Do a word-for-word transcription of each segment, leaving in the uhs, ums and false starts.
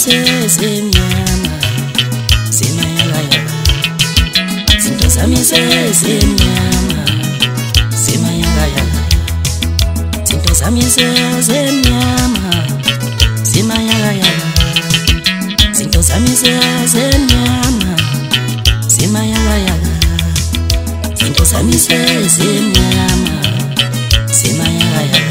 sesemnyama semayakayaka zinto zami sesemnyama semayakayaka zinto zami sesemnyama semayakayaka zinto zami sesemnyama semayakayaka zinto zami sesemnyama semayakayaka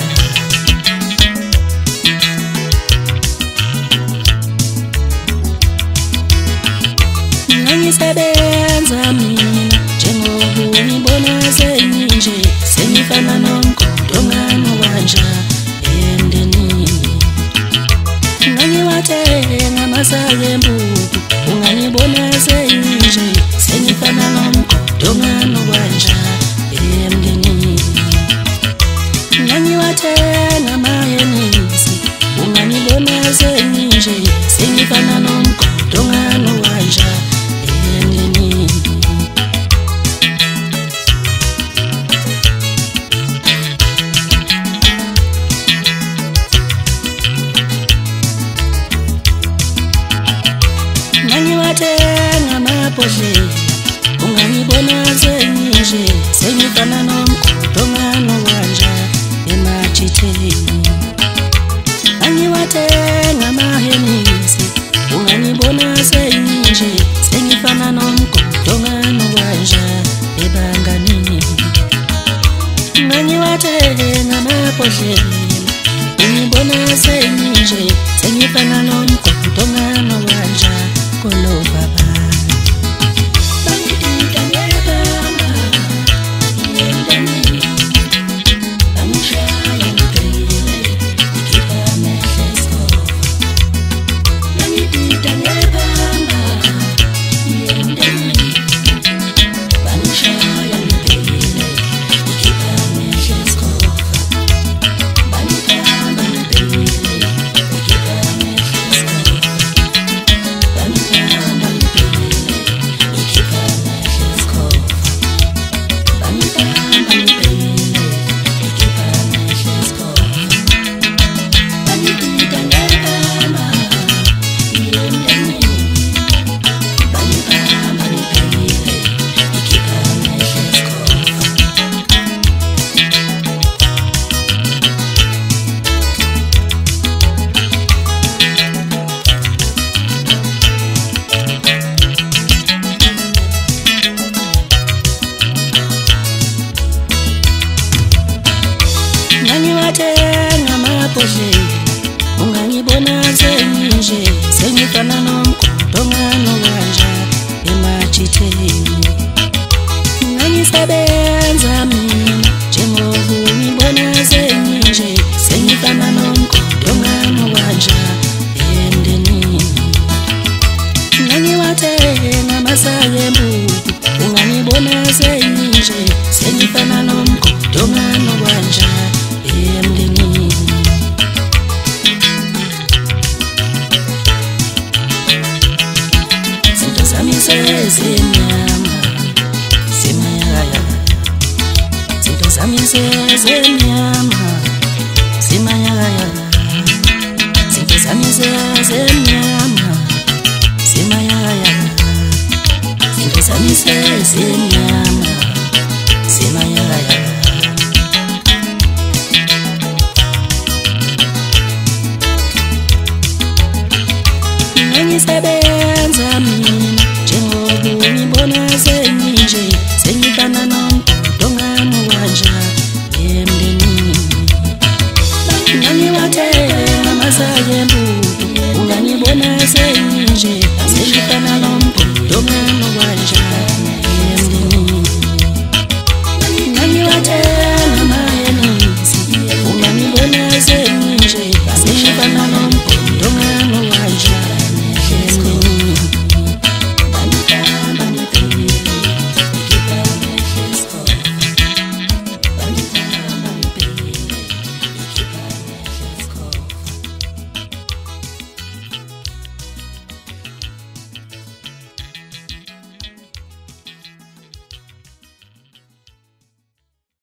Ngisebenza mina njengoba ngibona seninje sengifana nomgodongano kanja emndenini ngangiwathenga amasaka empuku ungangibona seninje sengifana nomgodongano kanja emndenini ngangiwathenga amahenisi ungangibona seninje sengifana nomgodongano kanja Ngangiwathenga amabhodlela ungangibona seninje sengifana nomgodongano kanja emajitheni ngangiwathenga amahenisi ungangibona seninje sengifana nomgodongano kanja ebanganini ngangiwathenga amabhodlela ungibona seninje sengifana nomgodongano kanja Kolo baba Bangita ngebamba Yendeni Bamushaya mpile Ikipa mehlesko Bangita ngebamba Yendeni Bamushaya mpile Ikipa mehlesko Bangita mpile Ikipa mehlesko Ngangiwathenga amabhodlela ungangibona seninje sengifana nomgodongano kanja emajitheni ngangisebenza mina njengoba ngibona seninje sengifana nomgodongano kanja emndenini ngangiwathenga amasaka empuku ungangibona seninje sengifana nomgodongano kanja emndenini zinto zami sesemnyama semayakayaka zinto zami sesemnyama semayakayaka zinto zami sesemnyama semayakayaka zinto zami sesemnyama semayakayaka Ngisebenza mina njengoba ngibona seninje sengifana nomgodongano kanja emndenini ngangiwathenga amasaka empuku ungangibona seninje